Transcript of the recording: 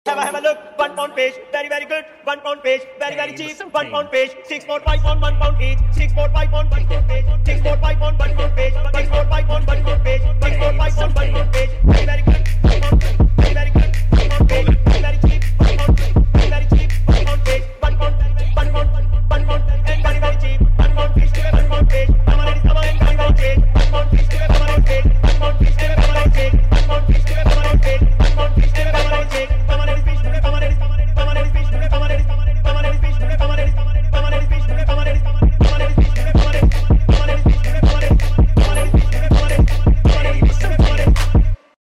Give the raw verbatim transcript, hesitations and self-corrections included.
Have a have a look, one pound fish, very very good. One pound fish, very very cheap. One pound fish, six four five on one pound each. Six four five on one pound fish. Six four five on one pound fish. Six four five on one pound fish.